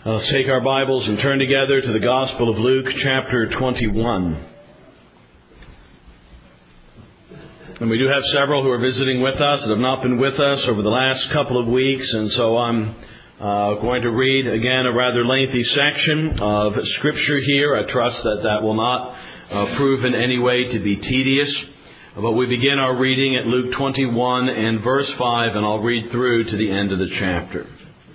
Let's take our Bibles and turn together to the Gospel of Luke, chapter 21. And we do have several who are visiting with us that have not been with us over the last couple of weeks, and so I'm going to read again a rather lengthy section of Scripture here. I trust that will not prove in any way to be tedious. But we begin our reading at Luke 21 and verse 5, and I'll read through to the end of the chapter.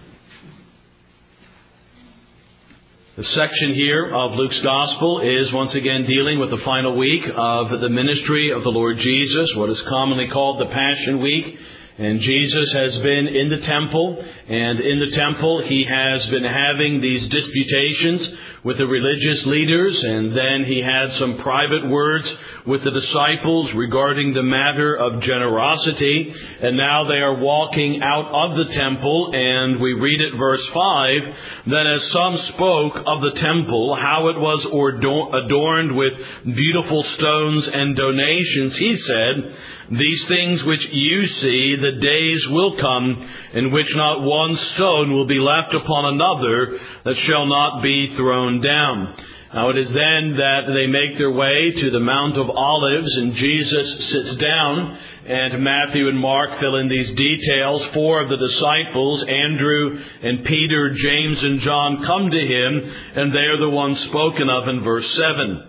The section here of Luke's Gospel is once again dealing with the final week of the ministry of the Lord Jesus, what is commonly called the Passion Week. And Jesus has been in the temple, and in the temple he has been having these disputations with the religious leaders, and then he had some private words with the disciples regarding the matter of generosity. And now they are walking out of the temple, and we read at verse 5, that as some spoke of the temple, how it was adorned with beautiful stones and donations, he said, "These things which you see, the days will come in which not one stone will be left upon another that shall not be thrown down." Now it is then that they make their way to the Mount of Olives, and Jesus sits down, and Matthew and Mark fill in these details. 4 of the disciples, Andrew and Peter, James and John, come to him, and they are the ones spoken of in verse 7.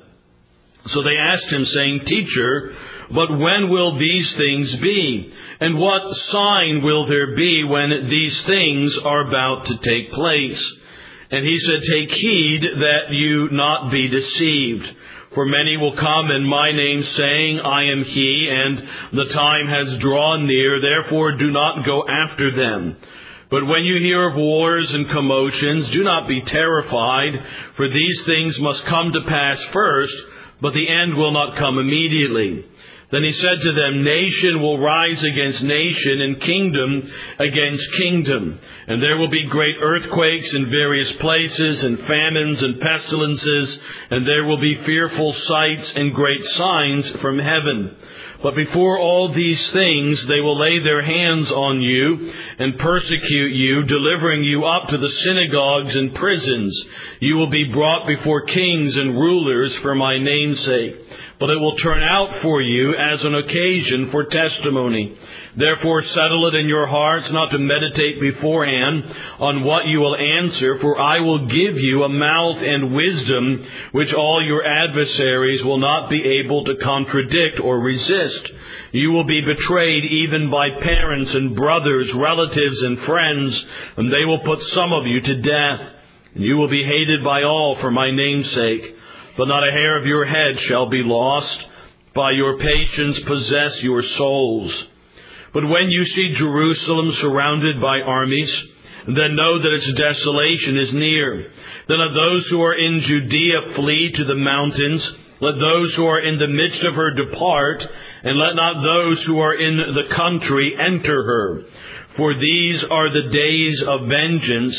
So they asked him, saying, "Teacher, but when will these things be? And what sign will there be when these things are about to take place?" And he said, "Take heed that you not be deceived. For many will come in my name, saying, 'I am he,' and the time has drawn near. Therefore do not go after them. But when you hear of wars and commotions, do not be terrified, for these things must come to pass first, but the end will not come immediately." Then he said to them, "Nation will rise against nation, and kingdom against kingdom. And there will be great earthquakes in various places, and famines and pestilences, and there will be fearful sights and great signs from heaven. But before all these things, they will lay their hands on you and persecute you, delivering you up to the synagogues and prisons. You will be brought before kings and rulers for my name's sake. But it will turn out for you as an occasion for testimony. Therefore settle it in your hearts not to meditate beforehand on what you will answer, for I will give you a mouth and wisdom which all your adversaries will not be able to contradict or resist. You will be betrayed even by parents and brothers, relatives and friends, and they will put some of you to death. And you will be hated by all for my name's sake. But not a hair of your head shall be lost. By your patience possess your souls. But when you see Jerusalem surrounded by armies, then know that its desolation is near. Then let those who are in Judea flee to the mountains. Let those who are in the midst of her depart, and let not those who are in the country enter her. For these are the days of vengeance,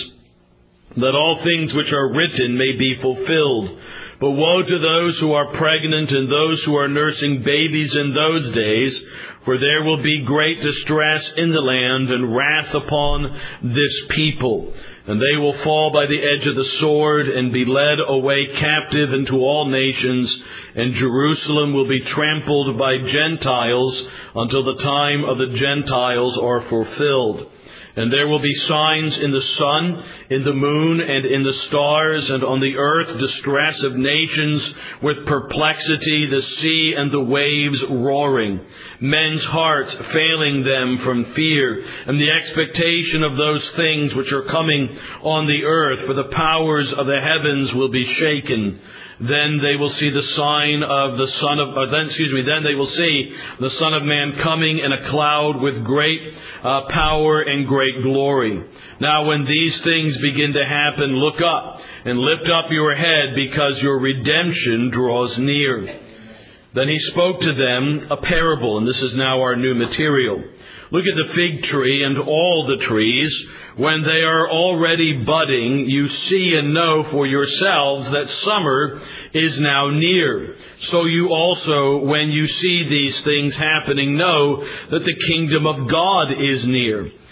that all things which are written may be fulfilled. But woe to those who are pregnant and those who are nursing babies in those days, for there will be great distress in the land and wrath upon this people. And they will fall by the edge of the sword and be led away captive into all nations. And Jerusalem will be trampled by Gentiles until the time of the Gentiles are fulfilled. And there will be signs in the sun, in the moon, and in the stars, and on the earth distress of nations with perplexity, the sea and the waves roaring, men's hearts failing them from fear, and the expectation of those things which are coming on the earth, for the powers of the heavens will be shaken. Then they will see the sign of the then they will see the Son of Man coming in a cloud with great power and great glory. Now when these things begin to happen, look up and lift up your head, because your redemption draws near. Then he spoke to them a parable, and this is now our new material. Look at the fig tree and all the trees. When they are already budding, you see and know for yourselves that summer is now near. So you also, when you see these things happening, know that the kingdom of God is near.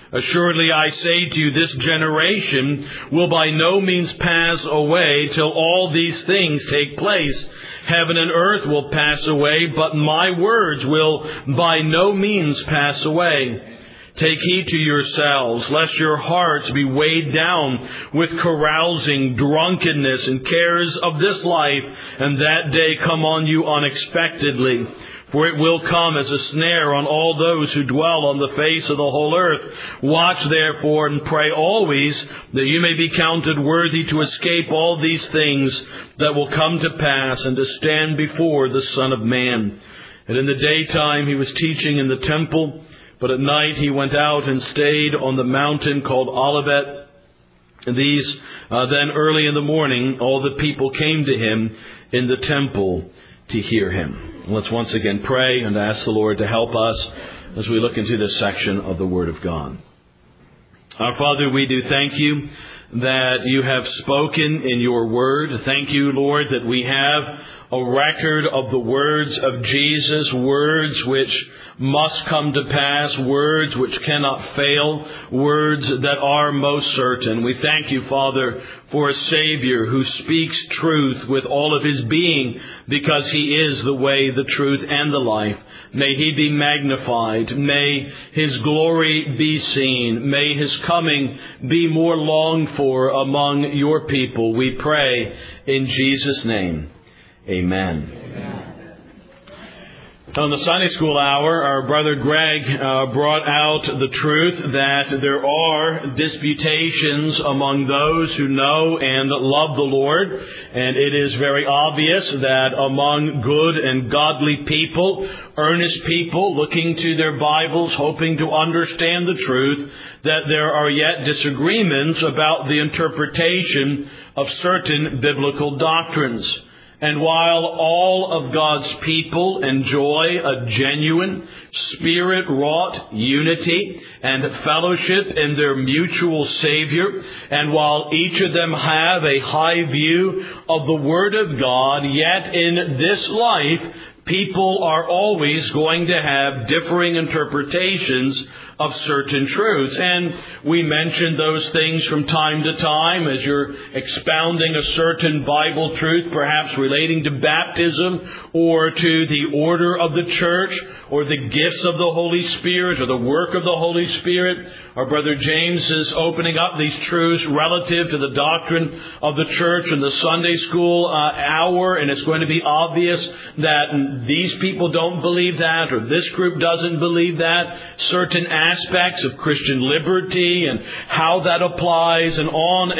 Assuredly I say to you, this generation will by no means pass away till all these things take place. Heaven and earth will pass away, but my words will by no means pass away. Take heed to yourselves, lest your hearts be weighed down with carousing, drunkenness, and cares of this life, and that day come on you unexpectedly. For it will come as a snare on all those who dwell on the face of the whole earth. Watch therefore and pray always, that you may be counted worthy to escape all these things that will come to pass, and to stand before the Son of Man. And in the daytime he was teaching in the temple, but at night he went out and stayed on the mountain called Olivet. And then early in the morning all the people came to him in the temple to hear him. Let's once again pray and ask the Lord to help us as we look into this section of the Word of God. Our Father, we do thank you that you have spoken in your Word. Thank you, Lord, that we have a record of the words of Jesus, words which must come to pass, words which cannot fail, words that are most certain. We thank you, Father, for a Savior who speaks truth with all of his being, because he is the way, the truth, and the life. May he be magnified. May his glory be seen. May his coming be more longed for among your people. We pray in Jesus' name. Amen. On the Sunday school hour, our brother Greg brought out the truth that there are disputations among those who know and love the Lord. And it is very obvious that among good and godly people, earnest people looking to their Bibles, hoping to understand the truth, that there are yet disagreements about the interpretation of certain biblical doctrines. And while all of God's people enjoy a genuine, Spirit-wrought unity and fellowship in their mutual Savior, and while each of them have a high view of the Word of God, yet in this life, people are always going to have differing interpretations of certain truths. And we mention those things from time to time as you're expounding a certain Bible truth, perhaps relating to baptism or to the order of the church or the gifts of the Holy Spirit or the work of the Holy Spirit. Our brother James is opening up these truths relative to the doctrine of the church in the Sunday school hour, and it's going to be obvious that these people don't believe that, or this group doesn't believe that. Certain aspects of Christian liberty and how that applies, and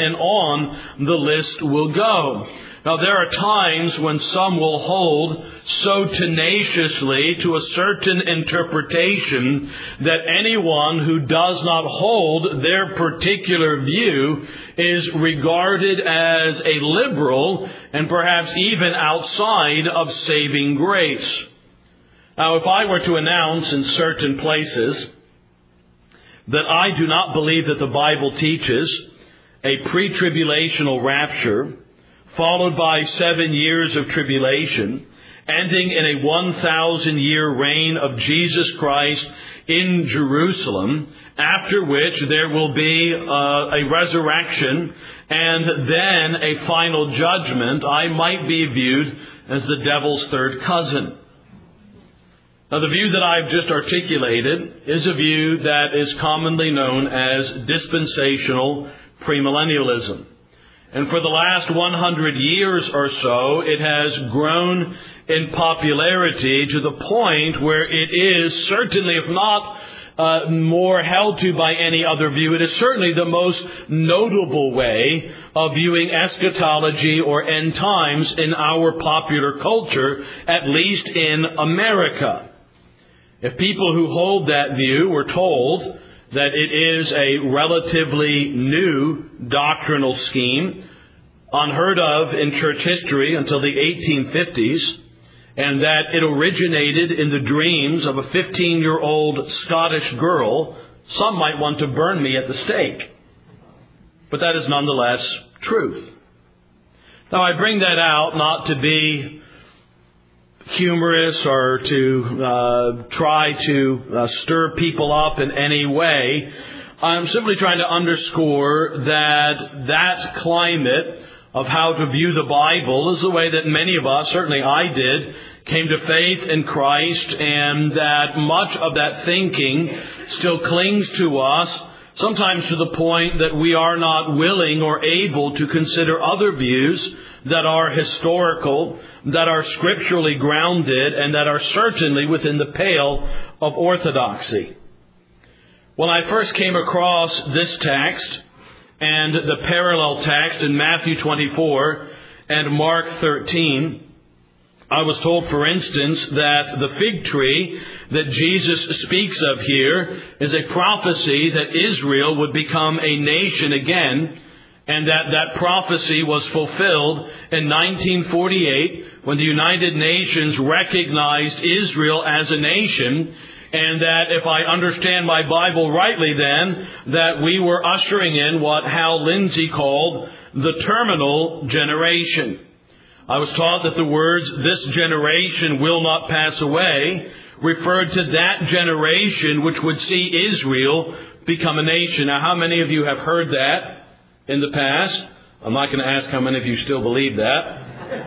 on the list will go. Now, there are times when some will hold so tenaciously to a certain interpretation that anyone who does not hold their particular view is regarded as a liberal and perhaps even outside of saving grace. Now, if I were to announce in certain places that I do not believe that the Bible teaches a pre-tribulational rapture, followed by 7 years of tribulation, ending in a 1,000-year reign of Jesus Christ in Jerusalem, after which there will be a resurrection and then a final judgment, I might be viewed as the devil's third cousin. Now, the view that I've just articulated is a view that is commonly known as dispensational premillennialism. And for the last 100 years or so, it has grown in popularity to the point where it is certainly, if not more held to by any other view, it is certainly the most notable way of viewing eschatology or end times in our popular culture, at least in America. If people who hold that view were told that it is a relatively new doctrinal scheme, unheard of in church history until the 1850s, and that it originated in the dreams of a 15-year-old Scottish girl, some might want to burn me at the stake. But that is nonetheless truth. Now, I bring that out not to be humorous or to try to stir people up in any way. I'm simply trying to underscore that climate of how to view the Bible is the way that many of us, certainly I did, came to faith in Christ, and that much of that thinking still clings to us, sometimes to the point that we are not willing or able to consider other views that are historical, that are scripturally grounded, and that are certainly within the pale of orthodoxy. When I first came across this text and the parallel text in Matthew 24 and Mark 13, I was told, for instance, that the fig tree that Jesus speaks of here is a prophecy that Israel would become a nation again, and that prophecy was fulfilled in 1948 when the United Nations recognized Israel as a nation, and that if I understand my Bible rightly then, that we were ushering in what Hal Lindsey called the terminal generation. I was taught that the words, "this generation will not pass away," referred to that generation which would see Israel become a nation. Now, how many of you have heard that in the past? I'm not going to ask how many of you still believe that.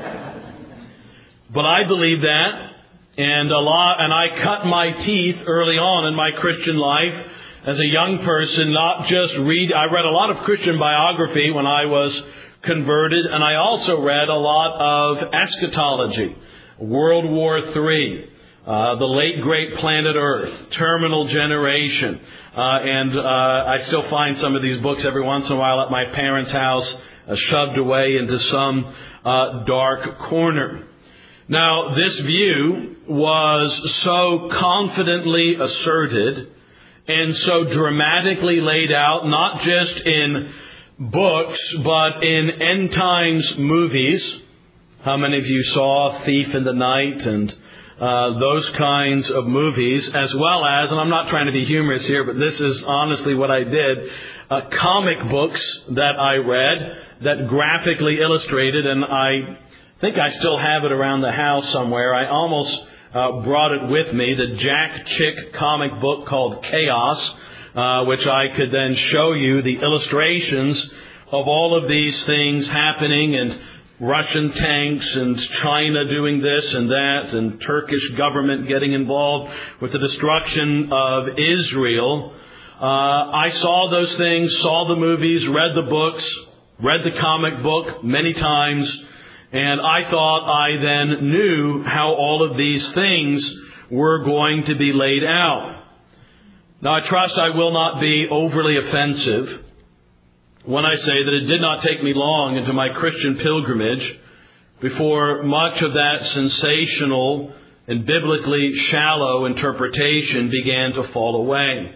But I believe that. And I cut my teeth early on in my Christian life as a young person, I read a lot of Christian biography when I was converted, and I also read a lot of eschatology, World War III, the late great planet Earth, terminal generation, and I still find some of these books every once in a while at my parents' house, shoved away into some dark corner. Now, this view was so confidently asserted and so dramatically laid out, not just in books, but in end times movies. How many of you saw Thief in the Night and those kinds of movies, as well as, and I'm not trying to be humorous here, but this is honestly what I did, comic books that I read that graphically illustrated, and I think I still have it around the house somewhere. I almost brought it with me, the Jack Chick comic book called Chaos, which I could then show you the illustrations of all of these things happening, and Russian tanks and China doing this and that, and Turkish government getting involved with the destruction of Israel. I saw those things, saw the movies, read the books, read the comic book many times, and I thought I then knew how all of these things were going to be laid out. Now, I trust I will not be overly offensive when I say that it did not take me long into my Christian pilgrimage before much of that sensational and biblically shallow interpretation began to fall away.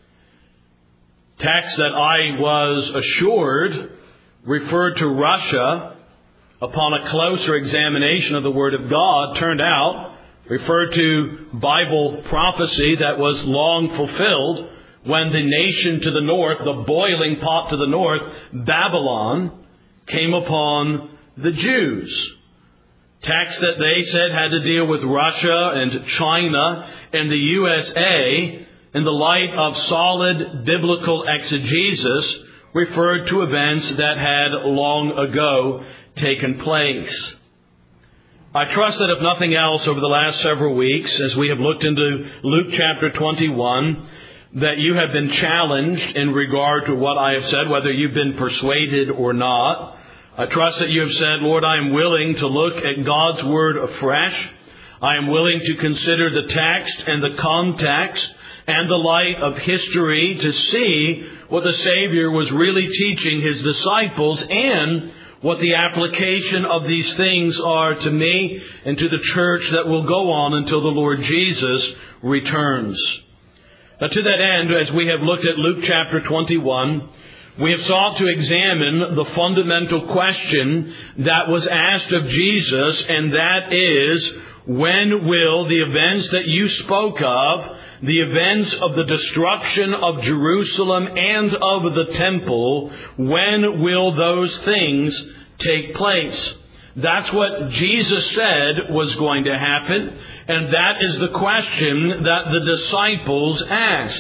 Texts that I was assured referred to Russia, upon a closer examination of the Word of God, turned out referred to Bible prophecy that was long fulfilled when the nation to the north, the boiling pot to the north, Babylon, came upon the Jews. Texts that they said had to deal with Russia and China and the USA in the light of solid biblical exegesis referred to events that had long ago taken place. I trust that if nothing else over the last several weeks, as we have looked into Luke chapter 21, that you have been challenged in regard to what I have said, whether you've been persuaded or not. I trust that you have said, "Lord, I am willing to look at God's Word afresh. I am willing to consider the text and the context and the light of history to see what the Savior was really teaching His disciples and what the application of these things are to me and to the church that will go on until the Lord Jesus returns." Now, to that end, as we have looked at Luke chapter 21, we have sought to examine the fundamental question that was asked of Jesus, and that is, when will the events that you spoke of, the events of the destruction of Jerusalem and of the temple, when will those things take place? That's what Jesus said was going to happen, and that is the question that the disciples asked.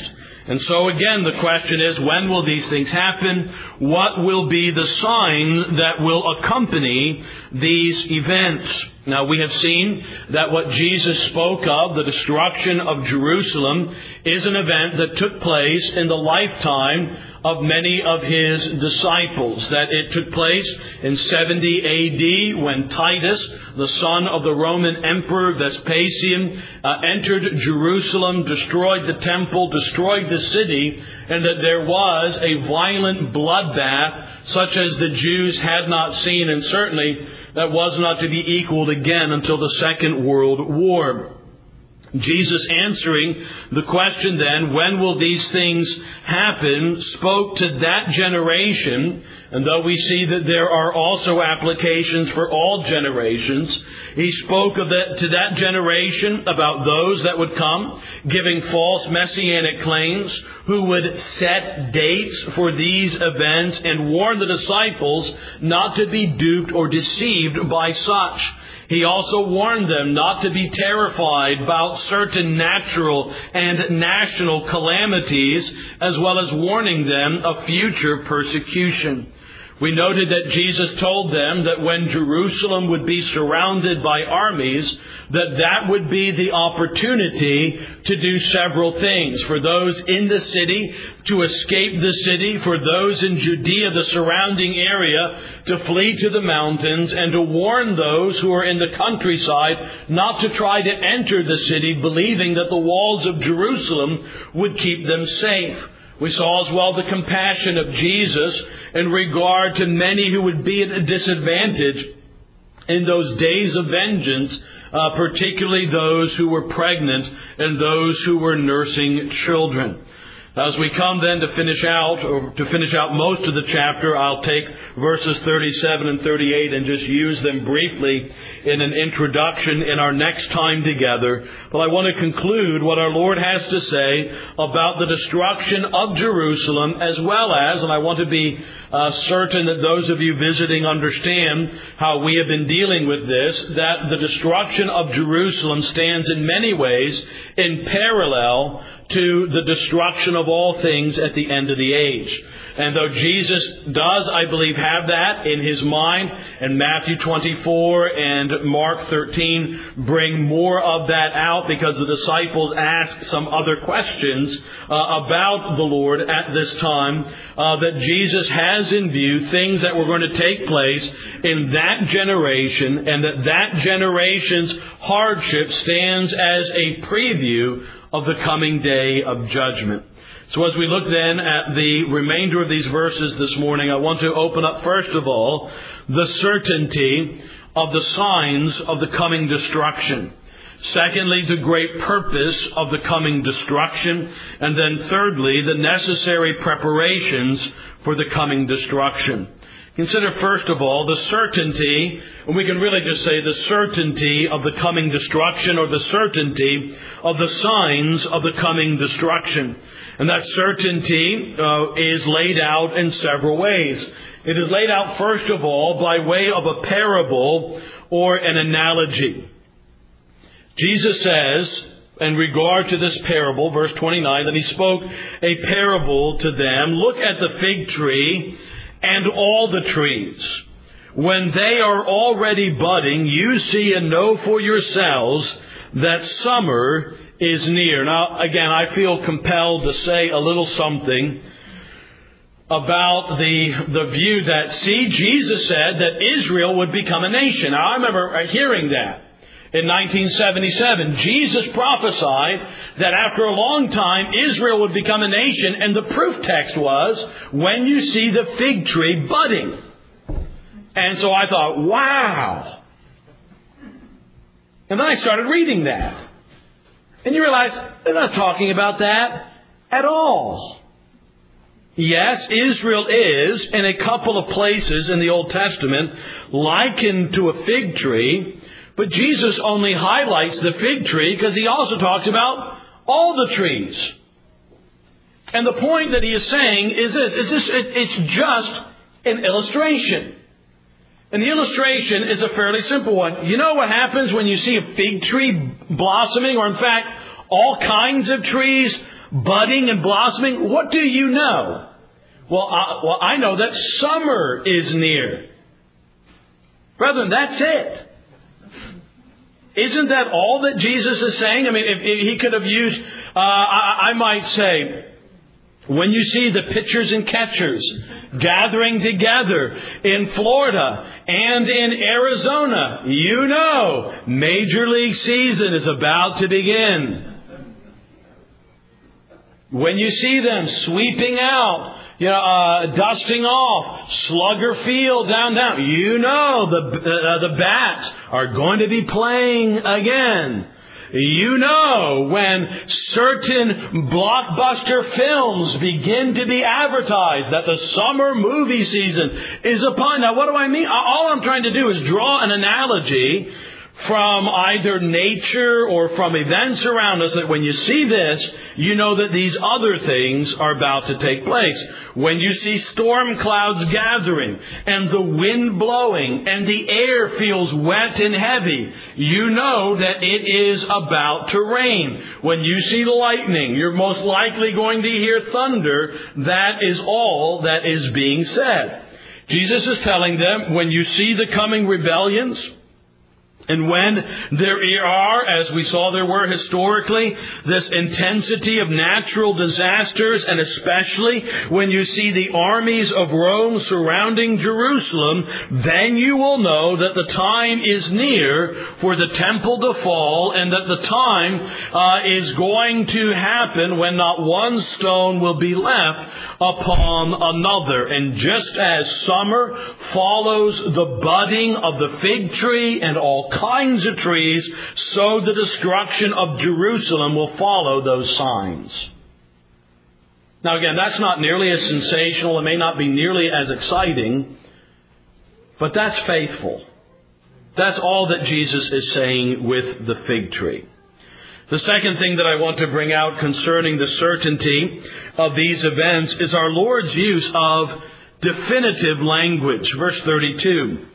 And so again, the question is, when will these things happen? What will be the sign that will accompany these events? Now, we have seen that what Jesus spoke of, the destruction of Jerusalem, is an event that took place in the lifetime of many of his disciples. That it took place in 70 A.D. when Titus, the son of the Roman Emperor Vespasian, entered Jerusalem, destroyed the temple, destroyed the city, and that there was a violent bloodbath such as the Jews had not seen, and certainly that was not to be equaled again until the Second World War. Jesus, answering the question then, when will these things happen, spoke to that generation. And though we see that there are also applications for all generations, he spoke to that generation about those that would come, giving false messianic claims, who would set dates for these events and warn the disciples not to be duped or deceived by such. He also warned them not to be terrified about certain natural and national calamities, as well as warning them of future persecution. We noted that Jesus told them that when Jerusalem would be surrounded by armies, that would be the opportunity to do several things. For those in the city to escape the city, for those in Judea, the surrounding area, to flee to the mountains, and to warn those who are in the countryside not to try to enter the city, believing that the walls of Jerusalem would keep them safe. We saw as well the compassion of Jesus in regard to many who would be at a disadvantage in those days of vengeance, particularly those who were pregnant and those who were nursing children. As we come then to finish out most of the chapter, I'll take verses 37 and 38 and just use them briefly in an introduction in our next time together. But I want to conclude what our Lord has to say about the destruction of Jerusalem, as well as, and I want to be certain that those of you visiting understand how we have been dealing with this, that the destruction of Jerusalem stands in many ways in parallel to the destruction of all things at the end of the age. And though Jesus does, I believe, have that in his mind, and Matthew 24 and Mark 13 bring more of that out because the disciples ask some other questions about the Lord at this time, that Jesus has in view things that were going to take place in that generation, and that generation's hardship stands as a preview of the coming day of judgment. So as we look then at the remainder of these verses this morning, I want to open up first of all the certainty of the signs of the coming destruction. Secondly, the great purpose of the coming destruction. And then thirdly, the necessary preparations for the coming destruction. Consider first of all the certainty, and we can really just say the certainty of the coming destruction, or the certainty of the signs of the coming destruction. And that certainty is laid out in several ways. It is laid out first of all by way of a parable or an analogy. Jesus says, in regard to this parable, verse 29, that he spoke a parable to them. Look at the fig tree and all the trees. When they are already budding, you see and know for yourselves that summer is near. Now, again, I feel compelled to say a little something about the view that, see, Jesus said that Israel would become a nation. Now, I remember hearing that. In 1977, Jesus prophesied that after a long time, Israel would become a nation, and the proof text was, when you see the fig tree budding. And so I thought, wow. And then I started reading that. And you realize, they're not talking about that at all. Yes, Israel is, in a couple of places in the Old Testament, likened to a fig tree. But Jesus only highlights the fig tree because he also talks about all the trees. And the point that he is saying is this. It's just an illustration. And the illustration is a fairly simple one. You know what happens when you see a fig tree blossoming, or in fact, all kinds of trees budding and blossoming. What do you know? Well, I know that summer is near. Brethren, that's it. Isn't that all that Jesus is saying? I mean, if he could have used, I might say, when you see the pitchers and catchers gathering together in Florida and in Arizona, you know Major League season is about to begin. When you see them sweeping out, dusting off Slugger Field down, you know the bats are going to be playing again. You know when certain blockbuster films begin to be advertised that the summer movie season is upon. Now, what do I mean? All I'm trying to do is draw an analogy from either nature or from events around us, that when you see this, you know that these other things are about to take place. When you see storm clouds gathering and the wind blowing and the air feels wet and heavy, you know that it is about to rain. When you see lightning, you're most likely going to hear thunder. That is all that is being said. Jesus is telling them, when you see the coming rebellions, and when there are, as we saw there were historically, this intensity of natural disasters, and especially when you see the armies of Rome surrounding Jerusalem, then you will know that the time is near for the temple to fall, and that the time is going to happen when not one stone will be left upon another. And just as summer follows the budding of the fig tree and all kinds of trees, so the destruction of Jerusalem will follow those signs. Now again, that's not nearly as sensational. It may not be nearly as exciting, but that's faithful. That's all that Jesus is saying with the fig tree. The second thing that I want to bring out concerning the certainty of these events is our Lord's use of definitive language. Verse 32.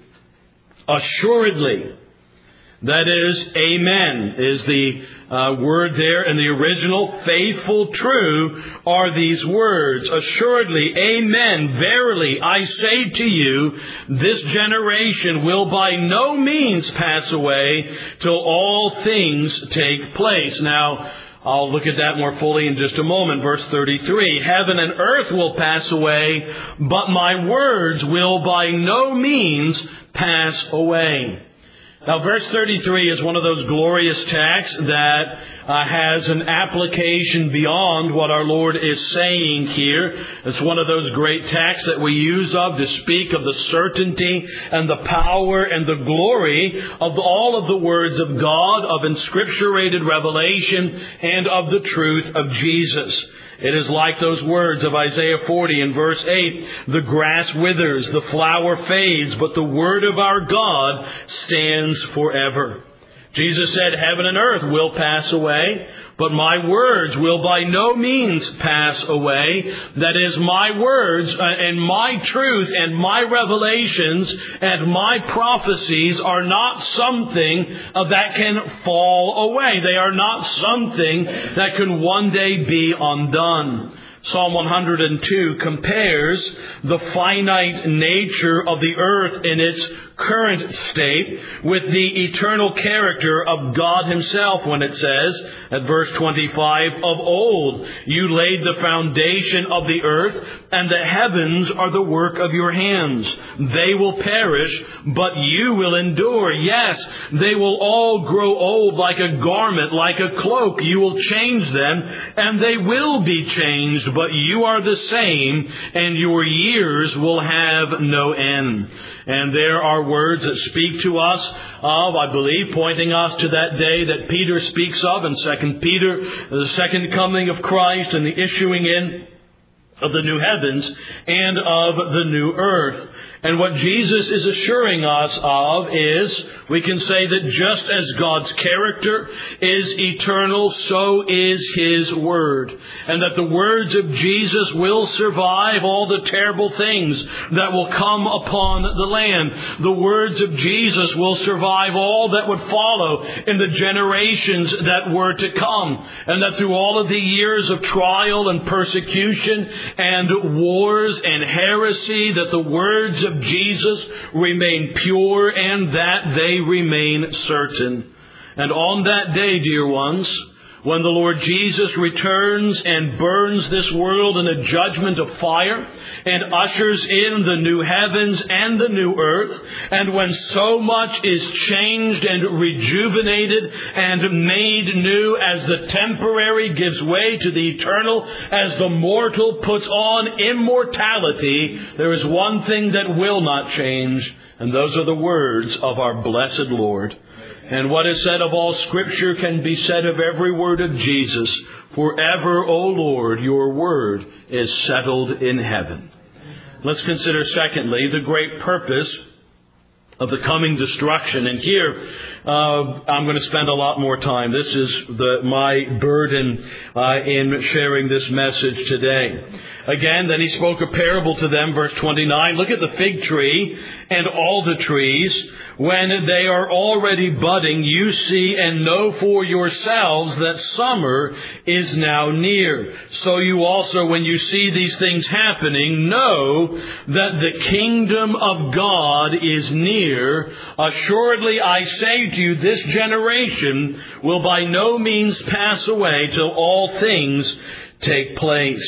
Assuredly. That is, amen, is the word there in the original. Faithful, true are these words. Assuredly, amen, verily, I say to you, this generation will by no means pass away till all things take place. Now, I'll look at that more fully in just a moment. Verse 33, heaven and earth will pass away, but my words will by no means pass away. Now, verse 33 is one of those glorious texts that has an application beyond what our Lord is saying here. It's one of those great texts that we use to speak of the certainty and the power and the glory of all of the words of God, of inscripturated revelation, and of the truth of Jesus. It is like those words of Isaiah 40 in verse 8, the grass withers, the flower fades, but the word of our God stands forever. Jesus said, heaven and earth will pass away, but my words will by no means pass away. That is, my words and my truth and my revelations and my prophecies are not something that can fall away. They are not something that can one day be undone. Psalm 102 compares the finite nature of the earth in its current state with the eternal character of God Himself when it says, at verse 25, of old you laid the foundation of the earth, and the heavens are the work of your hands. They will perish, but you will endure. Yes, they will all grow old like a garment, like a cloak. You will change them, and they will be changed, but you are the same, and your years will have no end. And there are words that speak to us of, I believe, pointing us to that day that Peter speaks of in 2 Peter, the second coming of Christ and the issuing in of the new heavens and of the new earth. And what Jesus is assuring us of is, we can say that just as God's character is eternal, so is His Word. And that the words of Jesus will survive all the terrible things that will come upon the land. The words of Jesus will survive all that would follow in the generations that were to come. And that through all of the years of trial and persecution and wars and heresy, that the words of Jesus remain pure and that they remain certain. And on that day, dear ones, when the Lord Jesus returns and burns this world in a judgment of fire and ushers in the new heavens and the new earth, and when so much is changed and rejuvenated and made new as the temporary gives way to the eternal, as the mortal puts on immortality, there is one thing that will not change, and those are the words of our blessed Lord. And what is said of all Scripture can be said of every word of Jesus. Forever, O Lord, your word is settled in heaven. Let's consider, secondly, the great purpose of the coming destruction. And here, I'm going to spend a lot more time. This is my burden in sharing this message today. Again, then he spoke a parable to them, verse 29. Look at the fig tree and all the trees. When they are already budding, you see and know for yourselves that summer is now near. So you also, when you see these things happening, know that the kingdom of God is near. Assuredly, I say to you, this generation will by no means pass away till all things take place.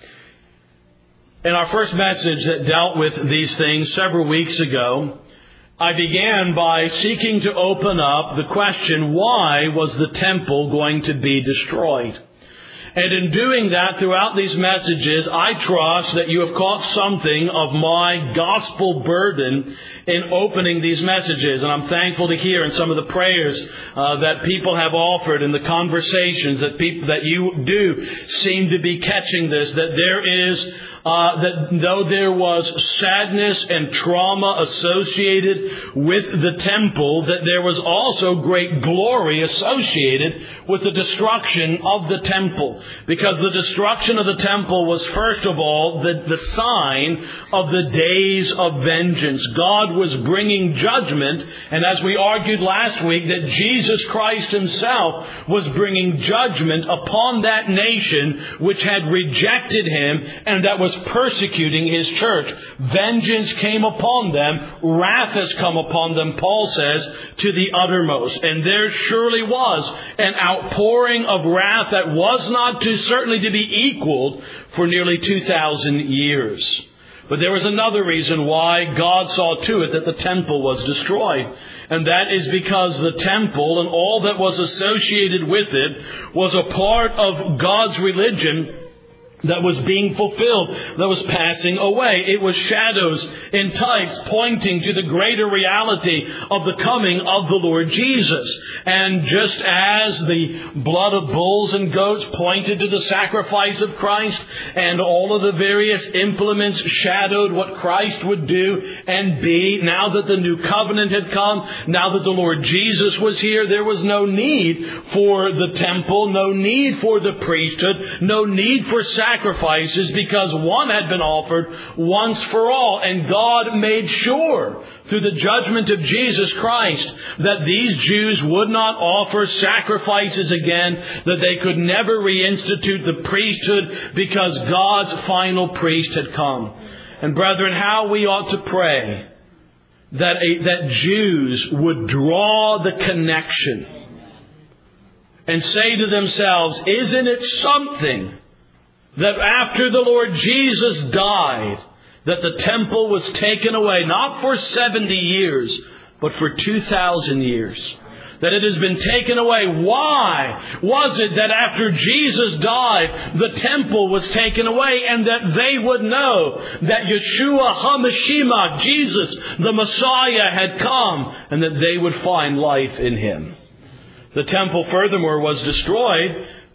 In our first message that dealt with these things several weeks ago, I began by seeking to open up the question, why was the temple going to be destroyed? And in doing that throughout these messages, I trust that you have caught something of my gospel burden in opening these messages. And I'm thankful to hear in some of the prayers that people have offered and the conversations that you do seem to be catching this, that there is that though there was sadness and trauma associated with the temple, that there was also great glory associated with the destruction of the temple. Because the destruction of the temple was, first of all, the sign of the days of vengeance. God was bringing judgment, and as we argued last week, that Jesus Christ Himself was bringing judgment upon that nation which had rejected Him and that was persecuting His church. Vengeance came upon them. Wrath has come upon them, Paul says, to the uttermost. And there surely was an outpouring of wrath that was not certainly to be equaled for nearly 2,000 years. But there was another reason why God saw to it that the temple was destroyed. And that is because the temple and all that was associated with it was a part of God's religion that was being fulfilled, that was passing away. It was shadows and types pointing to the greater reality of the coming of the Lord Jesus. And just as the blood of bulls and goats pointed to the sacrifice of Christ, and all of the various implements shadowed what Christ would do and be, now that the new covenant had come, now that the Lord Jesus was here, there was no need for the temple, no need for the priesthood, no need for sacrifices, because one had been offered once for all. And God made sure through the judgment of Jesus Christ that these Jews would not offer sacrifices again, that they could never reinstitute the priesthood, because God's final priest had come. And brethren, how we ought to pray that Jews would draw the connection and say to themselves, isn't it something that after the Lord Jesus died, that the temple was taken away, not for 70 years, but for 2,000 years. That it has been taken away. Why was it that after Jesus died, the temple was taken away, and that they would know that Yeshua HaMashiach, Jesus, the Messiah, had come, and that they would find life in Him? The temple, furthermore, was destroyed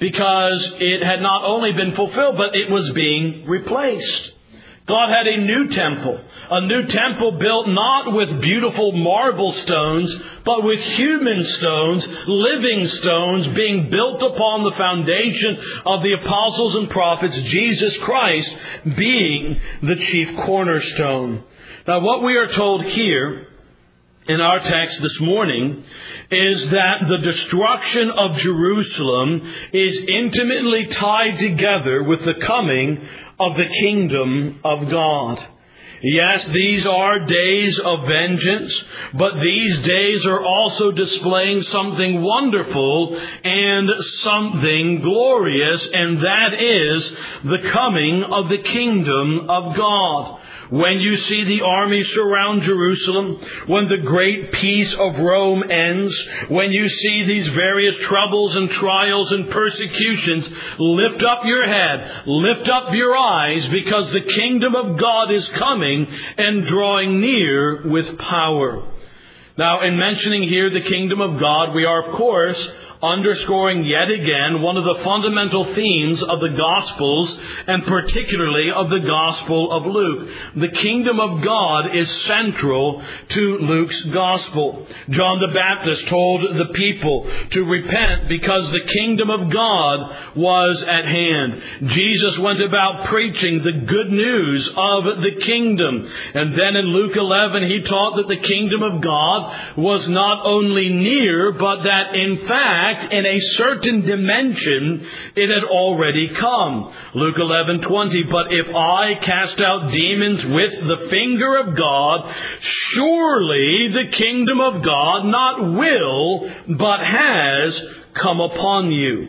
because it had not only been fulfilled, but it was being replaced. God had a new temple built not with beautiful marble stones, but with human stones, living stones, being built upon the foundation of the apostles and prophets, Jesus Christ being the chief cornerstone. Now, what we are told here in our text this morning is that the destruction of Jerusalem is intimately tied together with the coming of the kingdom of God. Yes, these are days of vengeance, but these days are also displaying something wonderful and something glorious, and that is the coming of the kingdom of God. When you see the army surround Jerusalem, when the great peace of Rome ends, when you see these various troubles and trials and persecutions, lift up your head, lift up your eyes, because the kingdom of God is coming and drawing near with power. Now, in mentioning here the kingdom of God, we are, of course, underscoring yet again one of the fundamental themes of the Gospels, and particularly of the Gospel of Luke. The kingdom of God is central to Luke's Gospel. John the Baptist told the people to repent because the kingdom of God was at hand. Jesus went about preaching the good news of the kingdom. And then in Luke 11, he taught that the kingdom of God was not only near, but that in fact, in a certain dimension, it had already come. Luke 11:20, but if I cast out demons with the finger of God, surely the kingdom of God not will, but has come upon you.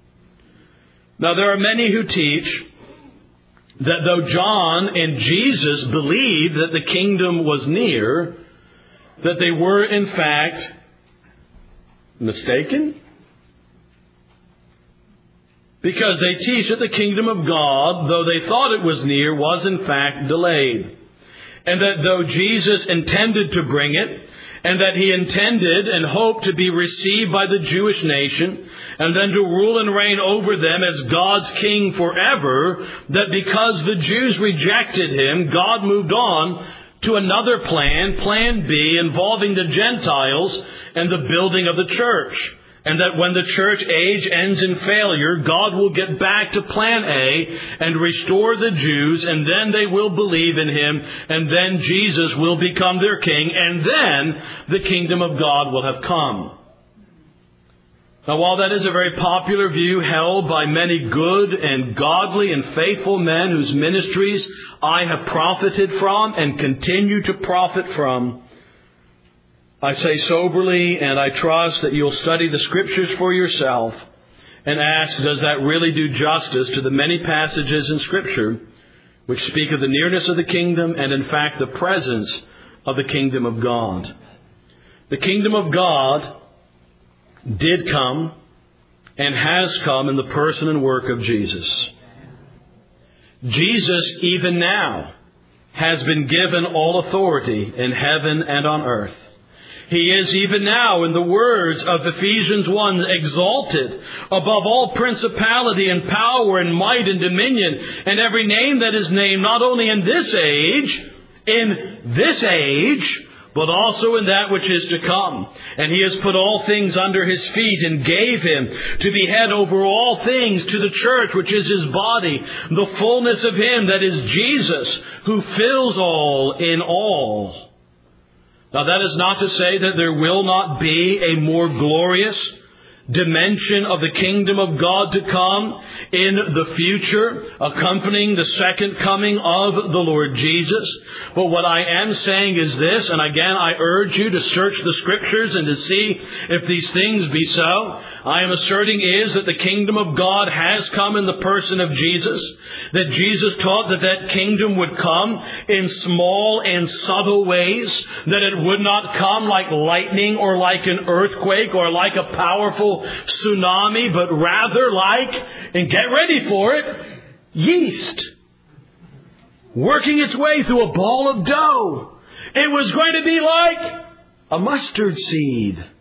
Now, there are many who teach that though John and Jesus believed that the kingdom was near, that they were in fact mistaken. Because they teach that the kingdom of God, though they thought it was near, was in fact delayed. And that though Jesus intended to bring it, and that he intended and hoped to be received by the Jewish nation, and then to rule and reign over them as God's king forever, that because the Jews rejected him, God moved on to another plan B, involving the Gentiles and the building of the church. And that when the church age ends in failure, God will get back to plan A and restore the Jews, and then they will believe in him, and then Jesus will become their king, and then the kingdom of God will have come. Now, while that is a very popular view held by many good and godly and faithful men whose ministries I have profited from and continue to profit from, I say soberly, and I trust that you'll study the Scriptures for yourself and ask, does that really do justice to the many passages in Scripture which speak of the nearness of the kingdom and, in fact, the presence of the kingdom of God? The kingdom of God did come and has come in the person and work of Jesus. Jesus, even now, has been given all authority in heaven and on earth. He is even now, in the words of Ephesians 1, exalted above all principality and power and might and dominion and every name that is named, not only in this age, but also in that which is to come. And he has put all things under his feet and gave him to be head over all things to the church, which is his body, the fullness of him that is Jesus, who fills all in all. Now, that is not to say that there will not be a more glorious dimension of the kingdom of God to come in the future, accompanying the second coming of the Lord Jesus. But what I am saying is this, and again I urge you to search the Scriptures and to see if these things be so. I am asserting is that the kingdom of God has come in the person of Jesus, that Jesus taught that that kingdom would come in small and subtle ways, that it would not come like lightning or like an earthquake or like a powerful tsunami, but rather like, and get ready for it, yeast working its way through a ball of dough. It was going to be like a mustard seed.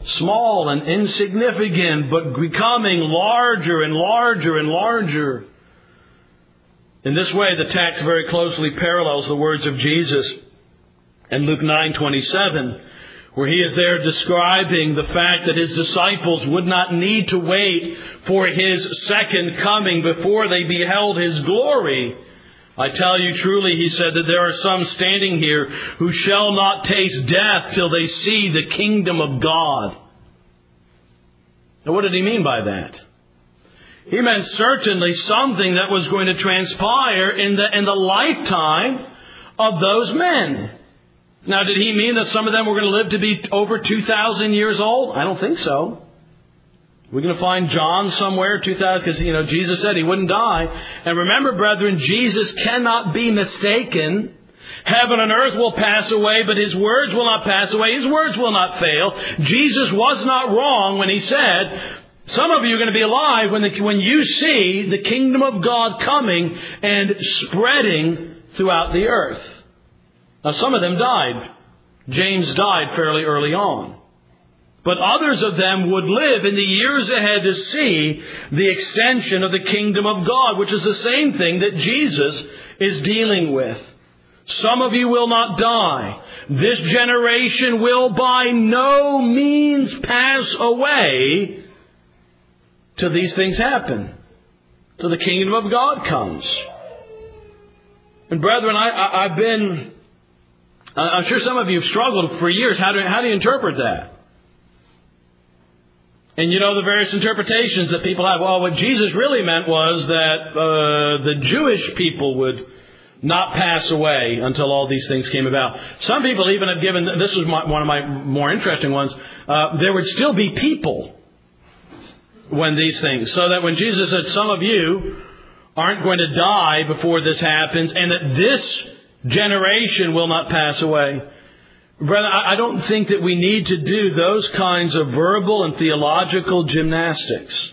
small and insignificant, but becoming larger and larger and larger. In this way, the text very closely parallels the words of Jesus in Luke 9:27, where he is there describing the fact that his disciples would not need to wait for his second coming before they beheld his glory. I tell you truly, he said, that there are some standing here who shall not taste death till they see the kingdom of God. Now, what did he mean by that? He meant certainly something that was going to transpire in the lifetime of those men. Now, did he mean that some of them were going to live to be over 2,000 years old? I don't think so. We're going to find John somewhere, 2,000, because, Jesus said he wouldn't die. And remember, brethren, Jesus cannot be mistaken. Heaven and earth will pass away, but his words will not pass away. His words will not fail. Jesus was not wrong when he said, some of you are going to be alive when you see the kingdom of God coming and spreading throughout the earth. Now, some of them died. James died fairly early on. But others of them would live in the years ahead to see the extension of the kingdom of God, which is the same thing that Jesus is dealing with. Some of you will not die. This generation will by no means pass away till these things happen, till the kingdom of God comes. And brethren, I'm sure some of you have struggled for years. How do you interpret that? And the various interpretations that people have. Well, what Jesus really meant was that the Jewish people would not pass away until all these things came about. Some people even have given, this was one of my more interesting ones, there would still be people when these things. So that when Jesus said, some of you aren't going to die before this happens, and that this generation will not pass away. Brother, I don't think that we need to do those kinds of verbal and theological gymnastics.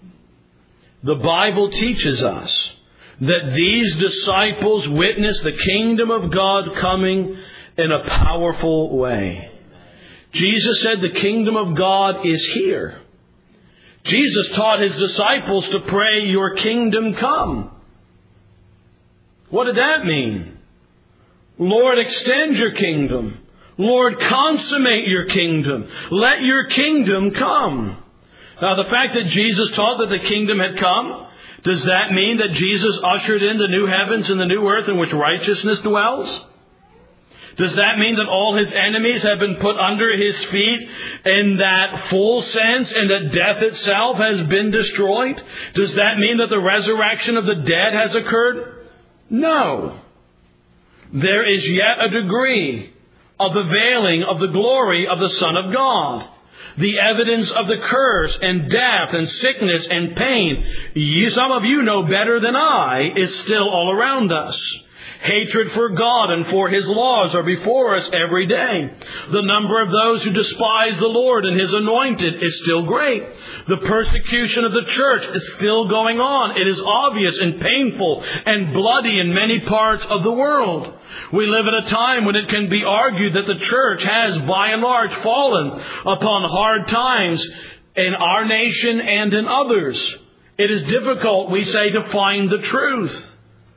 The Bible teaches us that these disciples witnessed the kingdom of God coming in a powerful way. Jesus said the kingdom of God is here. Jesus taught his disciples to pray, your kingdom come. What did that mean? Lord, extend your kingdom. Lord, consummate your kingdom. Let your kingdom come. Now, the fact that Jesus taught that the kingdom had come, does that mean that Jesus ushered in the new heavens and the new earth in which righteousness dwells? Does that mean that all his enemies have been put under his feet in that full sense and that death itself has been destroyed? Does that mean that the resurrection of the dead has occurred? No. There is yet a degree of the veiling of the glory of the Son of God. The evidence of the curse and death and sickness and pain, some of you know better than I, is still all around us. Hatred for God and for his laws are before us every day. The number of those who despise the Lord and his anointed is still great. The persecution of the church is still going on. It is obvious and painful and bloody in many parts of the world. We live at a time when it can be argued that the church has, by and large, fallen upon hard times in our nation and in others. It is difficult, we say, to find the truth.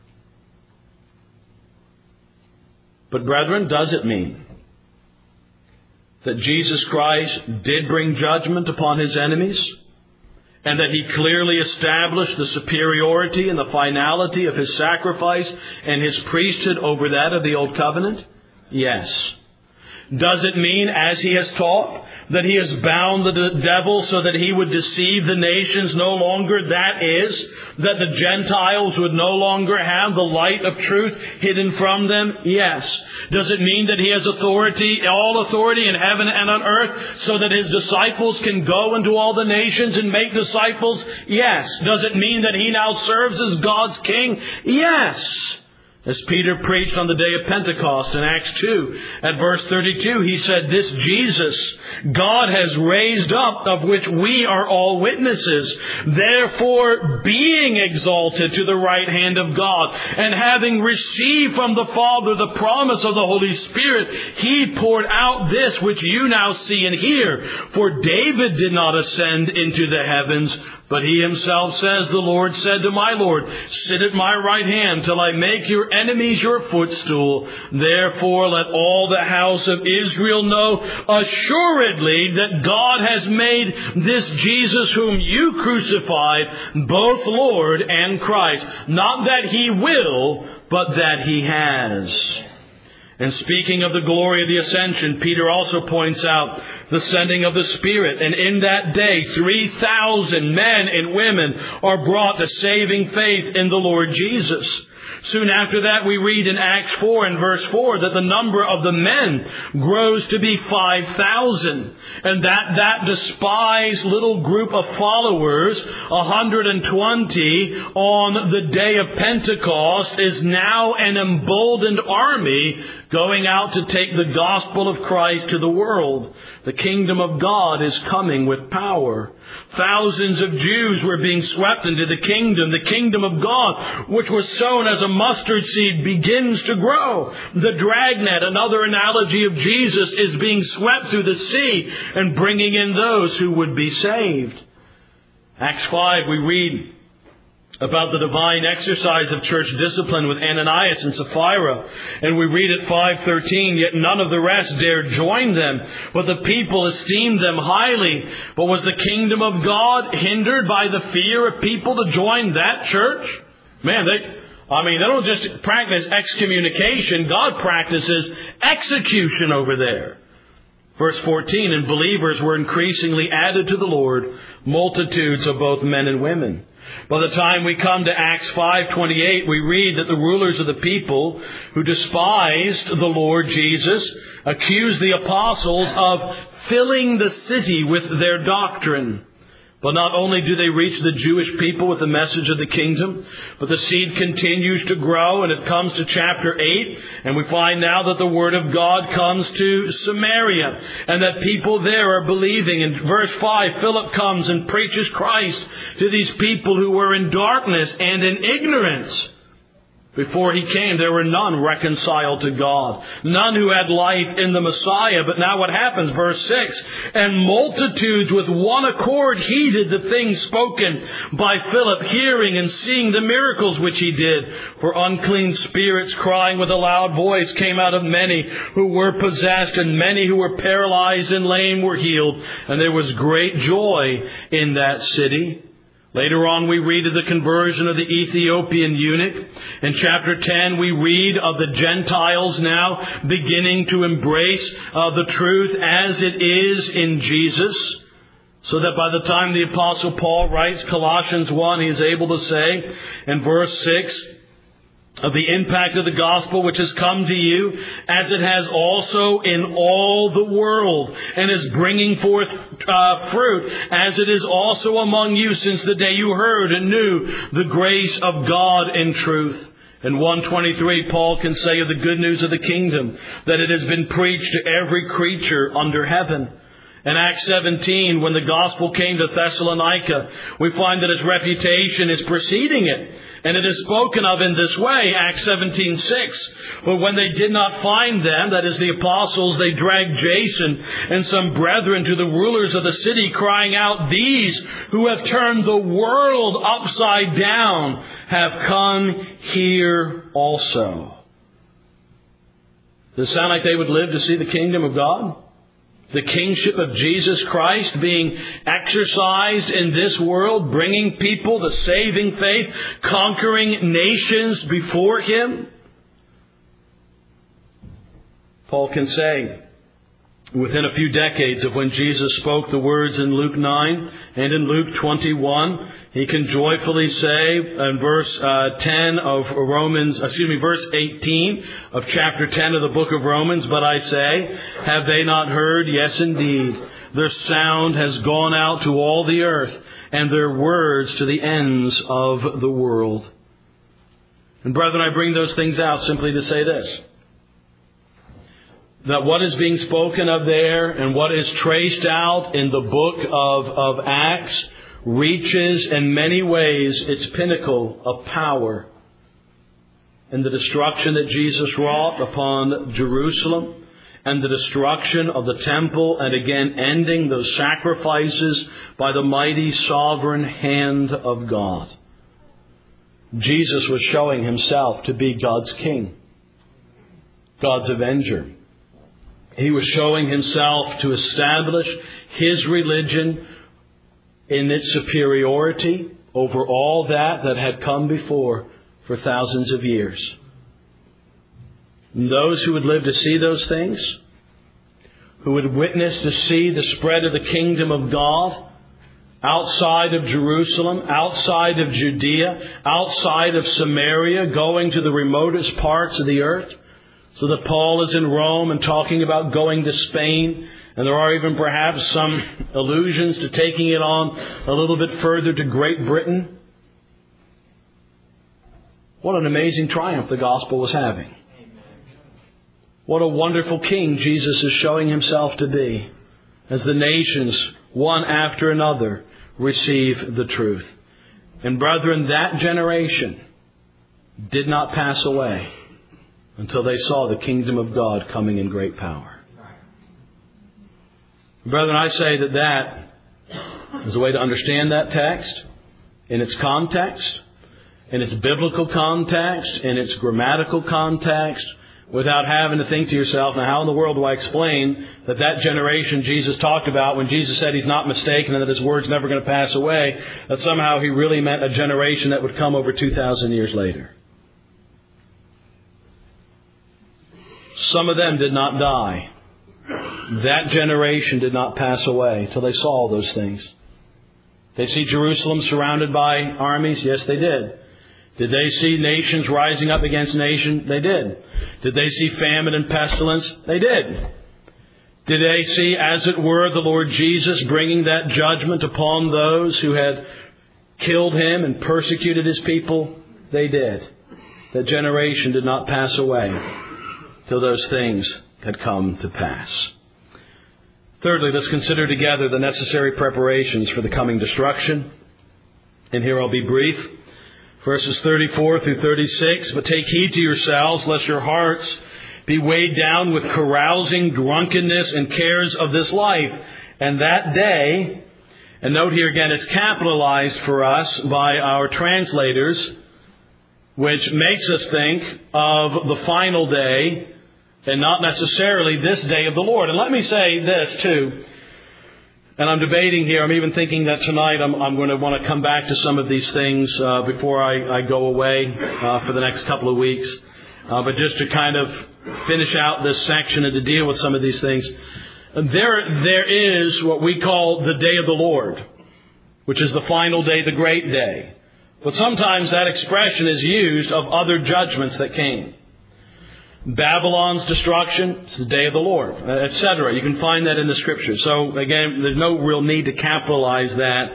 But brethren, does it mean that Jesus Christ did bring judgment upon his enemies? And that he clearly established the superiority and the finality of his sacrifice and his priesthood over that of the Old Covenant? Yes. Does it mean, as he has taught, that he has bound the devil so that he would deceive the nations no longer? That is, that the Gentiles would no longer have the light of truth hidden from them? Yes. Does it mean that he has authority, all authority in heaven and on earth, so that his disciples can go into all the nations and make disciples? Yes. Does it mean that he now serves as God's king? Yes. As Peter preached on the day of Pentecost in Acts 2, at verse 32, he said, "This Jesus God has raised up, of which we are all witnesses. Therefore, being exalted to the right hand of God, and having received from the Father the promise of the Holy Spirit, He poured out this which you now see and hear. For David did not ascend into the heavens, but he himself says, the Lord said to my Lord, sit at my right hand till I make your enemies your footstool. Therefore let all the house of Israel know assuredly that God has made this Jesus whom you crucified both Lord and Christ. Not that He will, but that He has." And speaking of the glory of the ascension, Peter also points out the sending of the Spirit. And in that day, 3,000 men and women are brought to saving faith in the Lord Jesus. Soon after that, we read in Acts 4 and verse 4 that the number of the men grows to be 5,000. And that despised little group of followers, 120 on the day of Pentecost, is now an emboldened army going out to take the gospel of Christ to the world. The kingdom of God is coming with power. Thousands of Jews were being swept into the kingdom of God, which was sown as a mustard seed, begins to grow. The dragnet, another analogy of Jesus, is being swept through the sea and bringing in those who would be saved. Acts 5, we read about the divine exercise of church discipline with Ananias and Sapphira. And we read at 5:13, "Yet none of the rest dared join them, but the people esteemed them highly. But was the kingdom of God hindered by the fear of people to join that church?" Man, they don't just practice excommunication. God practices execution over there. Verse 14, "And believers were increasingly added to the Lord, multitudes of both men and women." By the time we come to Acts 5:28, we read that the rulers of the people who despised the Lord Jesus accused the apostles of filling the city with their doctrine. But not only do they reach the Jewish people with the message of the kingdom, but the seed continues to grow, and it comes to chapter 8, and we find now that the word of God comes to Samaria, and that people there are believing. In verse 5, Philip comes and preaches Christ to these people who were in darkness and in ignorance. Before he came, there were none reconciled to God, none who had life in the Messiah. But now what happens? Verse 6, "And multitudes with one accord heeded the things spoken by Philip, hearing and seeing the miracles which he did. For unclean spirits, crying with a loud voice, came out of many who were possessed, and many who were paralyzed and lame were healed. And there was great joy in that city." Later on, we read of the conversion of the Ethiopian eunuch. In chapter 10, we read of the Gentiles now beginning to embrace the truth as it is in Jesus. So that by the time the Apostle Paul writes Colossians 1, he is able to say in verse 6, "Of the impact of the gospel which has come to you, as it has also in all the world, and is bringing forth fruit, as it is also among you since the day you heard and knew the grace of God in truth." In 1:23, Paul can say of the good news of the kingdom that it has been preached to every creature under heaven. In Acts 17, when the gospel came to Thessalonica, we find that its reputation is preceding it. And it is spoken of in this way, Acts 17:6. "But when they did not find them," that is the apostles, "they dragged Jason and some brethren to the rulers of the city, crying out, 'These who have turned the world upside down have come here also.'" Does it sound like they would live to see the kingdom of God? The kingship of Jesus Christ being exercised in this world, bringing people to saving faith, conquering nations before Him? Paul can say, within a few decades of when Jesus spoke the words in Luke 9 and in Luke 21, he can joyfully say in verse 18 of chapter 10 of the book of Romans, "But I say, have they not heard? Yes, indeed. Their sound has gone out to all the earth, and their words to the ends of the world." And brethren, I bring those things out simply to say this, that what is being spoken of there and what is traced out in the book of Acts reaches in many ways its pinnacle of power in the destruction that Jesus wrought upon Jerusalem and the destruction of the temple, and again ending those sacrifices by the mighty sovereign hand of God. Jesus was showing himself to be God's king, God's avenger. He was showing himself to establish his religion in its superiority over all that had come before for thousands of years. And those who would live to see those things, who would witness to see the spread of the kingdom of God outside of Jerusalem, outside of Judea, outside of Samaria, going to the remotest parts of the earth. So that Paul is in Rome and talking about going to Spain. And there are even perhaps some allusions to taking it on a little bit further to Great Britain. What an amazing triumph the gospel was having. What a wonderful king Jesus is showing himself to be as the nations, one after another, receive the truth. And brethren, that generation did not pass away until they saw the kingdom of God coming in great power. Brethren, I say that is a way to understand that text in its context, in its biblical context, in its grammatical context, without having to think to yourself, now how in the world do I explain that generation Jesus talked about when Jesus said he's not mistaken and that his word's never going to pass away, that somehow he really meant a generation that would come over 2,000 years later. Some of them did not die. That generation did not pass away till they saw all those things. They see Jerusalem surrounded by armies? Yes, they did. Did they see nations rising up against nation? They did. Did they see famine and pestilence? They did. Did they see, as it were, the Lord Jesus bringing that judgment upon those who had killed him and persecuted his people? They did. That generation did not pass away till those things had come to pass. Thirdly, let's consider together the necessary preparations for the coming destruction. And here I'll be brief. Verses 34 through 36, but take heed to yourselves, lest your hearts be weighed down with carousing, drunkenness, and cares of this life. And that day, and note here again, it's capitalized for us by our translators, which makes us think of the final day and not necessarily this day of the Lord. And let me say this too. And I'm debating here. I'm even thinking that tonight I'm going to want to come back to some of these things before I go away for the next couple of weeks. But just to kind of finish out this section and to deal with some of these things. There is what we call the day of the Lord, which is the final day, the great day. But sometimes that expression is used of other judgments that came. Babylon's destruction, it's the day of the Lord, etc. You can find that in the Scriptures. So again, there's no real need to capitalize that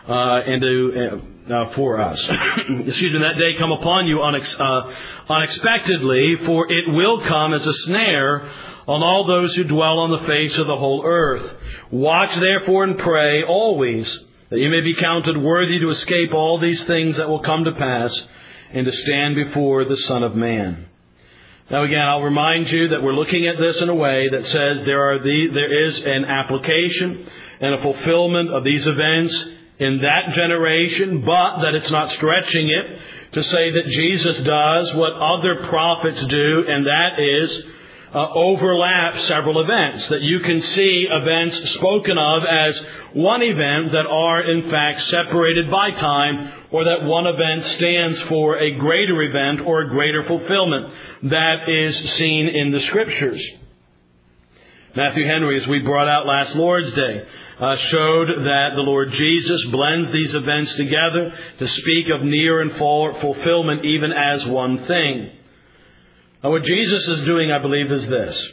for us. Excuse me, that day come upon you unexpectedly, for it will come as a snare on all those who dwell on the face of the whole earth. Watch therefore and pray always, that you may be counted worthy to escape all these things that will come to pass, and to stand before the Son of Man. Now again, I'll remind you that we're looking at this in a way that says there is an application and a fulfillment of these events in that generation, but that it's not stretching it to say that Jesus does what other prophets do, and that is overlap several events. That you can see events spoken of as one event that are in fact separated by time, or that one event stands for a greater event or a greater fulfillment that is seen in the Scriptures. Matthew Henry, as we brought out last Lord's Day, showed that the Lord Jesus blends these events together to speak of near and far fulfillment even as one thing. Now, what Jesus is doing, I believe, is this.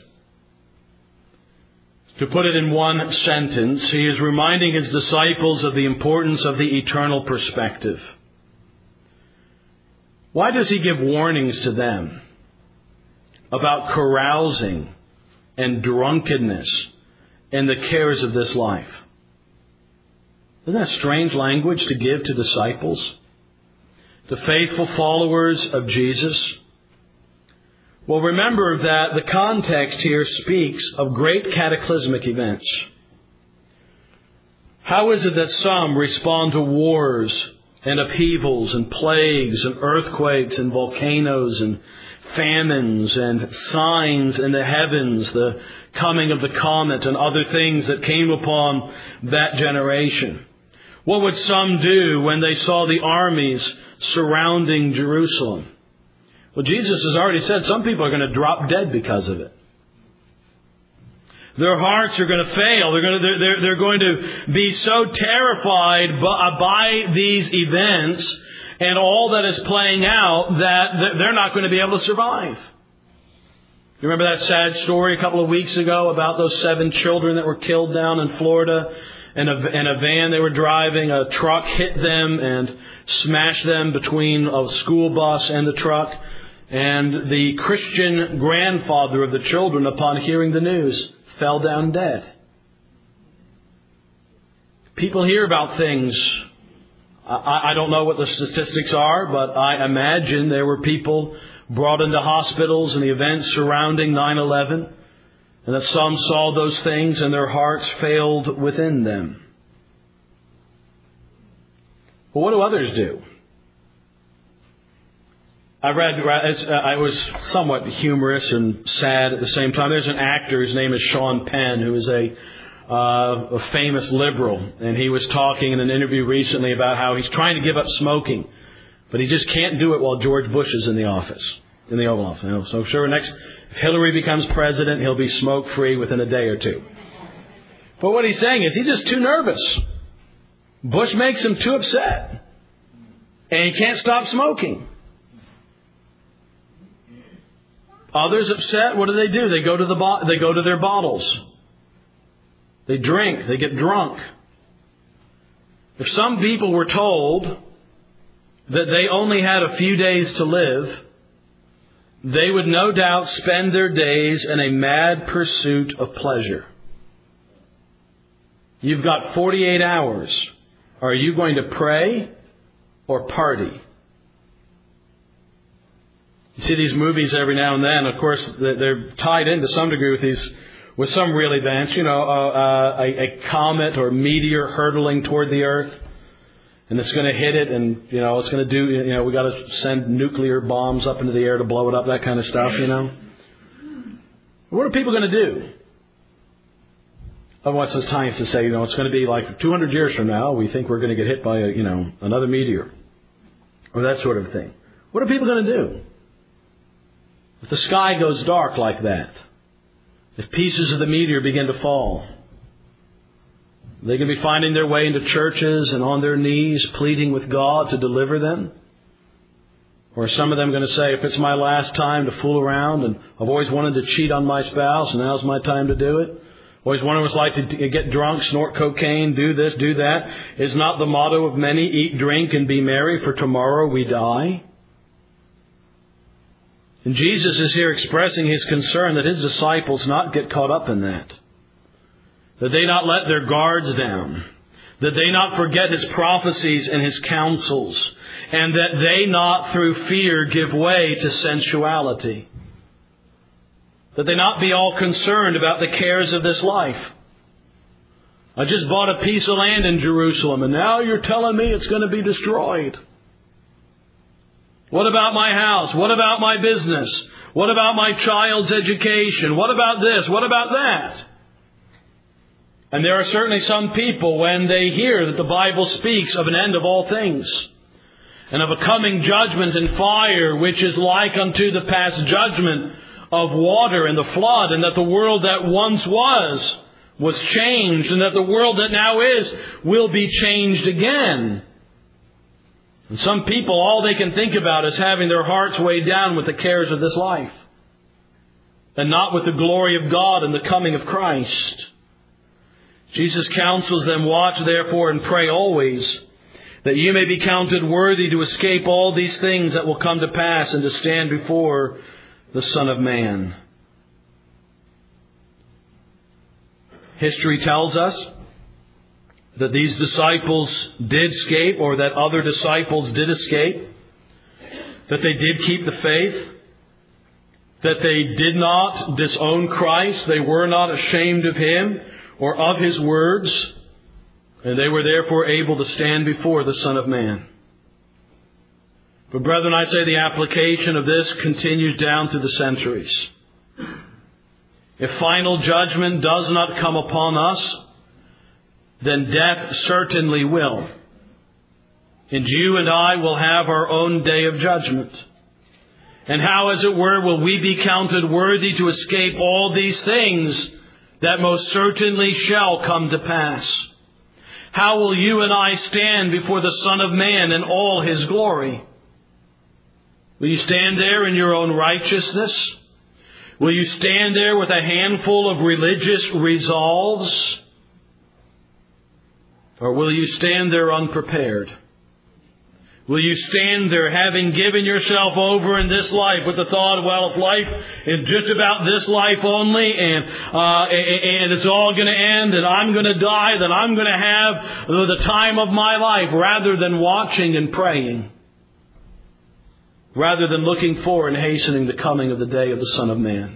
To put it in one sentence, he is reminding his disciples of the importance of the eternal perspective. Why does he give warnings to them about carousing and drunkenness and the cares of this life? Isn't that strange language to give to disciples, to faithful followers of Jesus? Well, remember that the context here speaks of great cataclysmic events. How is it that some respond to wars and upheavals and plagues and earthquakes and volcanoes and famines and signs in the heavens, the coming of the comet and other things that came upon that generation? What would some do when they saw the armies surrounding Jerusalem? Well, Jesus has already said some people are going to drop dead because of it. Their hearts are going to fail. They're going to be so terrified by these events and all that is playing out that they're not going to be able to survive. You remember that sad story a couple of weeks ago about those 7 children that were killed down in Florida? In a van they were driving, a truck hit them and smashed them between a school bus and the truck. And the Christian grandfather of the children, upon hearing the news, fell down dead. People hear about things. I don't know what the statistics are, but I imagine there were people brought into hospitals in the events surrounding 9/11, and that some saw those things and their hearts failed within them. Well, what do others do? I was somewhat humorous and sad at the same time. There's an actor, his name is Sean Penn, who is a famous liberal. And he was talking in an interview recently about how he's trying to give up smoking, but he just can't do it while George Bush is in the office, in the Oval Office. You know? So sure, if Hillary becomes president, he'll be smoke-free within a day or two. But what he's saying is he's just too nervous. Bush makes him too upset. And he can't stop smoking. Others upset, what do? They go to their bottles. They drink. They get drunk. If some people were told that they only had a few days to live, they would no doubt spend their days in a mad pursuit of pleasure. You've got 48 hours. Are you going to pray or party? You see these movies every now and then. Of course, they're tied in to some degree with some real events. You know, a comet or meteor hurtling toward the earth, and it's going to hit it, and it's going to do. We got to send nuclear bombs up into the air to blow it up. That kind of stuff. What are people going to do? What's the science to say? It's going to be like 200 years from now. We think we're going to get hit by another meteor, or that sort of thing. What are people going to do? If the sky goes dark like that, if pieces of the meteor begin to fall, they can be finding their way into churches and on their knees pleading with God to deliver them. Or are some of them going to say, if it's my last time to fool around and I've always wanted to cheat on my spouse and now's my time to do it. Always wanted what it's like to get drunk, snort cocaine, do this, do that. Is not the motto of many, eat, drink, and be merry, for tomorrow we die? And Jesus is here expressing His concern that His disciples not get caught up in that. That they not let their guards down. That they not forget His prophecies and His counsels. And that they not through fear give way to sensuality. That they not be all concerned about the cares of this life. I just bought a piece of land in Jerusalem and now you're telling me it's going to be destroyed. What about my house? What about my business? What about my child's education? What about this? What about that? And there are certainly some people, when they hear that the Bible speaks of an end of all things, and of a coming judgment and fire, which is like unto the past judgment of water and the flood, and that the world that once was changed, and that the world that now is will be changed again. And some people, all they can think about is having their hearts weighed down with the cares of this life, and not with the glory of God and the coming of Christ. Jesus counsels them, watch therefore and pray always, that you may be counted worthy to escape all these things that will come to pass and to stand before the Son of Man. History tells us that these disciples did escape, or that other disciples did escape, that they did keep the faith, that they did not disown Christ, they were not ashamed of Him or of His words, and they were therefore able to stand before the Son of Man. But brethren, I say the application of this continues down through the centuries. If final judgment does not come upon us, then death certainly will. And you and I will have our own day of judgment. And how, as it were, will we be counted worthy to escape all these things that most certainly shall come to pass? How will you and I stand before the Son of Man in all His glory? Will you stand there in your own righteousness? Will you stand there with a handful of religious resolves? Or will you stand there unprepared? Will you stand there having given yourself over in this life with the thought, well, if life is just about this life only and it's all going to end and I'm going to die, then I'm going to have the time of my life, rather than watching and praying, rather than looking for and hastening the coming of the day of the Son of Man?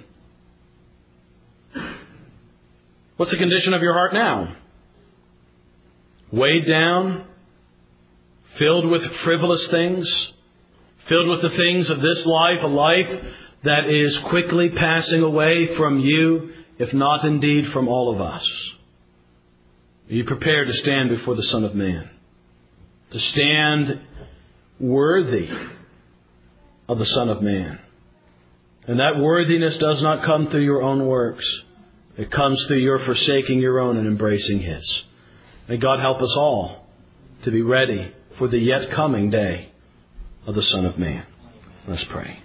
What's the condition of your heart now? Weighed down? Filled with frivolous things? Filled with the things of this life, a life that is quickly passing away from you, if not indeed from all of us? Are you prepared to stand before the Son of Man? To stand worthy of the Son of Man. And that worthiness does not come through your own works. It comes through your forsaking your own and embracing His. May God help us all to be ready for the yet coming day of the Son of Man. Let's pray.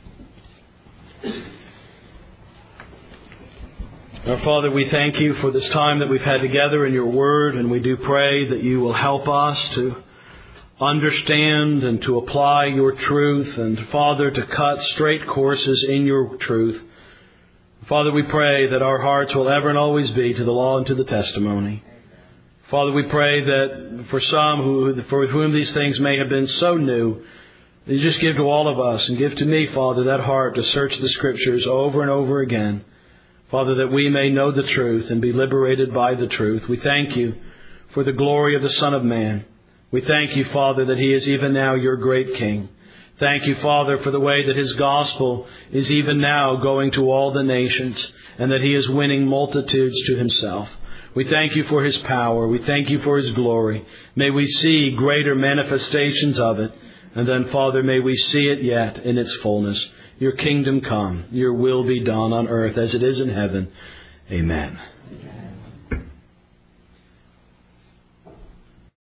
Our Father, we thank You for this time that we've had together in Your Word, and we do pray that You will help us to understand and to apply Your truth, and Father, to cut straight courses in Your truth. Father, we pray that our hearts will ever and always be to the law and to the testimony. Father, we pray that for some for whom these things may have been so new, that You just give to all of us, and give to me, Father, that heart to search the Scriptures over and over again. Father, that we may know the truth and be liberated by the truth. We thank You for the glory of the Son of Man. We thank You, Father, that He is even now Your great King. Thank You, Father, for the way that His gospel is even now going to all the nations, and that He is winning multitudes to Himself. We thank You for His power. We thank You for His glory. May we see greater manifestations of it. And then, Father, may we see it yet in its fullness. Your kingdom come. Your will be done on earth as it is in heaven. Amen.